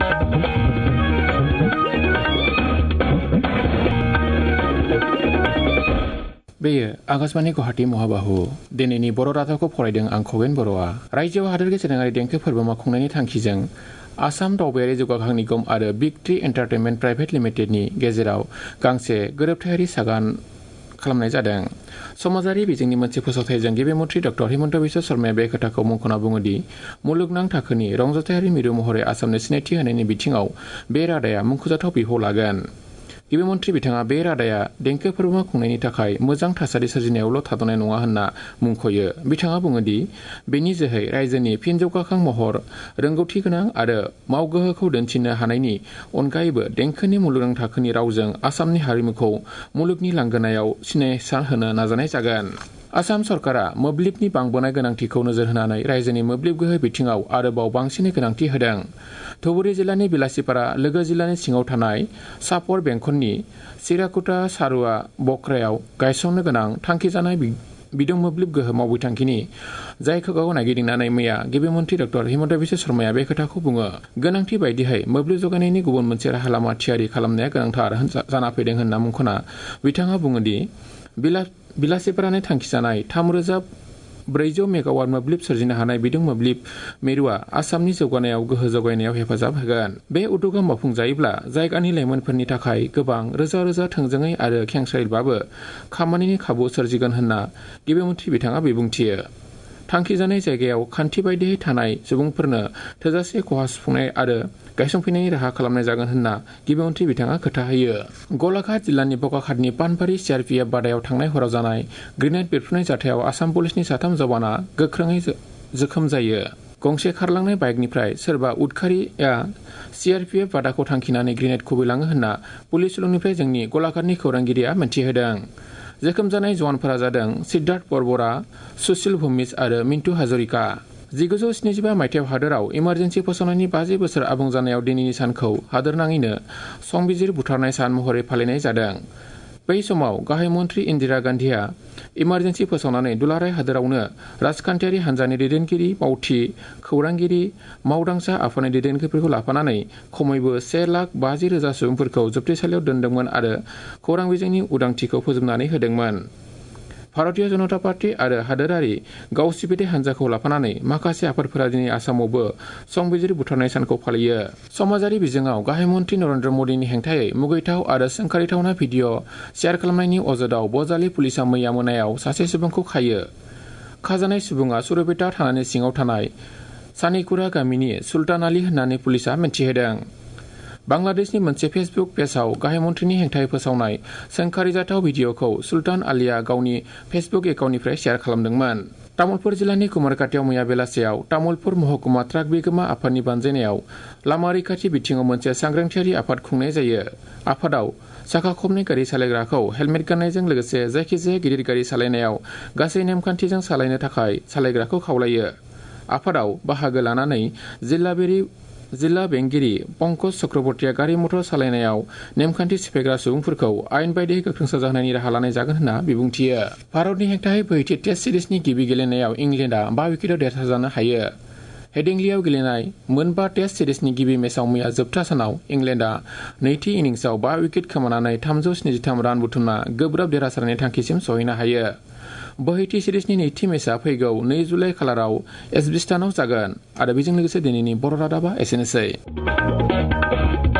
बेयो आकाशवाणी गुवाहाटी महाबाहु दिनैनि बर' रादाबखौ फरायदों आं खगेन बर'आ। रायजोआव हादोर गेजेरारि देंखो फोरबो खुंनायनि थांखिजों आसाम दावबायारि जौगाखां निगम आरो बिग ट्री एन्टारटेनमेन्ट प्राइभेट लिमिटेडनि गेजेराव गांसे गोरोबथायारि सागान खालामनाय जादों। समाजारि बिजोंनि मोनसे फोसावथायजों गिबि मन्थ्रि डक्टर हिमन्त बिश्व शर्माया बे खोथाखौ मुंख'ना बुङोदि मुलुगनां थाखोनि रंजाथायारि मिरु महरै आसामनो सिनायथि होनायनि बिथिङाव बे रादाया मुंख'जाथाव बिफाव लागोन। गिबि मन्थ्रि बिथाङा बे रादाया देंखो फोरबो खुंनायनि थाखाय मोजां थासारि सोरजिनायावल' थाद'नाय नङा होनना मुंख'यो। बिथाङा बुङोदि बेनि जोहै रायजोनि फिन जौगाखां महर, रोंगौथि गोनां आरो मावगोहोखौ दिन्थिनो हानायनि अनगायैबो देंखोनि मुलुगनां थाखोनि रावजों आसामनि हारिमुखौ मुलुगनि लांगोनायाव सिनायसार होनो नाजानाय जागोन। आसाम सरकारा मोब्लिबनि बांबोनाय गोनांथिखौ नोजोर होनानै रायजोनि मोब्लिब गोहो बिथिङाव आरोबाव बांसिनै गोनांथि होदों। धुबुरी जिल्लानि बिलासिपारा लोगो जिल्लानि सिङाव थानाय सापर बेंखननि सिराकुटा सारुवा बक्रायाव गायसननो गोनां थांखिजानाय बिदुं मोब्लिब गोहो मावबिथांखिनि जायगाखौ नागिरदिंनानै मैया गिबि मन्थ्रि डक्टर हिमन्त बिश्व शर्माया बे खोथाखौ बुङो। गोनांथि बायदियै मोब्लिब जगायनायनि गुबुन मोनसे राहा लामा थियारि खालामनाया गोनांथार जाना फैदों होनना मुंख'ना बिथाङा बुङोदि बिलासिपारानि थांखिजानाय 3400 मेगावाट मोब्लिब सोरजिनो हानाय बिदुं मोब्लिब मिरुआ आसामनि जौगानायाव गोहो जगायनायाव हेफाजाब होगोन। बे उद्योगआ मावफुंजायोब्ला जायगानि लाइमोनफोरनि थाखाय गोबां रोजा रोजा थोंजोङै आरो खेंसालियैबाबो खामानिनि खाबु सोरजिगोन होनना गिबि मन्थ्रि बिथाङा बिबुंथियो। थांखिजानाय जायगायाव खान्थि बायदियै थानाय सुबुंफोरनो थोजासे खहा सुफुंनाय आरो गायसंफिननायनि राहा खालामनाय जागोन होनना गिबि मन्थ्रि बिथाङा खोथा होयो। गलाघाट जिल्लानि बकाखातनि पानबारि सिआरपिएफ बादायाव थांनाय हराव जानाय ग्रेनेड बेरफ्रुनाय जाथायाव आसाम पुलिसनि 3 जवाना गोख्रोङै जोखोम जायो। गंसे खारलांनाय बाइकनिफ्राय सोरबा उदखारिया सिआरपिएफ बादाखौ थांखिनानै ग्रेनेड खुबैलाङो होनना पुलिस सुलुंनिफ्राय जोंनि गलाघाटनि खौरांगिरिया मिन्थिहोदों। जोखोम जानाय जवानफोरा जादों सिद्धार्थ बरबरा, सुशील भुमिज आरो मिन्टु हाजरिका। 1975 मायथाइयाव हादोराव इमारजेन्सि फोसावनायनि 50 बोसोर आबुं जानायाव दिनैनि सानखौ हादोरनाङैनो संबिजिर बुथारनाय सान महरै फालिनाय जादों। बै समाव गाहाय मन्थ्रि इन्दिरा गान्धीआ इमारजेन्सि फोसावनानै दुलाराय हादोरावनो राजखान्थियारि हान्जानि दैदेनगिरि, मावथि, खौरांगिरि, मावदांसा आफादनि दैदेनगिरिफोरखौ लाफानानै खमैबो 1,50,000 सुबुंफोरखौ जोबथेसालियाव दोनदोंमोन आरो खौरां बिजोंनि उदांथिखौ फोजोबनानै होदोंमोन। भारतीय जनता पार्टी आरो हादोरारि गावसिबिथाय हान्जाखौ लाफानानै माखासे आफादफोरा दिनै आसामावबो संबिजिर बुथारनाय सानखौ फालियो। समाजारि बिजोङाव गाहाय मन्थ्रि नरेन्द्र मदिनि हेंथायै मुगैथाव आरो सोंखारिथावना भिडिअ' शेयार खालामनायनि अजदाव बजालि पुलिसआ मैया मोनायाव सासे सुबुंखौ खायो। खाजानाय सुबुङा सुरपेटा थानानि सिङाव थानाय सानिकुरा गामिनि सुल्तान आली होननानै पुलिसआ मिन्थिहोदों। बांलादेशनि मोनसे फेसबुक पेजआव गाहाय मन्थ्रिनि हेंथायै फोसावनाय सोंखारिजाथाव भिडिअ'खौ सुल्तान आलीआ गावनि फेसबुक एकाउन्टनिफ्राय शेयार खालामदोंमोन। तामुलपुर जिल्लानि कुमारकाटियाव मैया बेलासियाव तामुलपुर महकुमा ट्राक बिगोमा आफादनि बानजायनायाव लामा रैखाथि बिथिङाव मोनसे सांग्रांथियारि आफाद खुंनाय जायो। आफादाव साखा खबनै गारि सालायग्राखौ हेलमेट गाननायजों लोगोसे जायखिजाया गिदिर गारि सालायनायाव गासै नेमखान्थिजों सालायनो थाखाय सालायग्राखौ खावलायो। आफादाव बाहागो लानानै जिल्ला बेंगिरि पंकज चक्रवर्तीया गारि मटर सालायनायाव नेमखान्थि सिफायग्रा सुबुंफोरखौ आयेन बायदियै गोख्रों साजा होनायनि राहा लानाय जागोन होनना बिबुंथियो। भारतनि हेंथायै 40थि टेस्ट सिरिजनि गिबि गेलेनायाव इंलेन्डआ 5 उइकेटआव देरहाजानो हायो। हेडिंग्लेआव गेलेनाय मोनबा टेस्ट सिरिजनि गिबि मेचआव मैया जोबथा सानाव इंलेन्डआ नैथि इनिंसआव 5 उइकेट खोमानानै 373 रान बुथुमना गोब्राब देरहासारनायनि थांखिसिम सहैनो हायो। 42थि सिरिजनि नैथि मेचआ फैगौ 2 जुलाइ खालाराव एजबेस्टनाव जागोन। आरो बेजों लोगोसे दिनैनि बर' रादाबा एसेनोसै।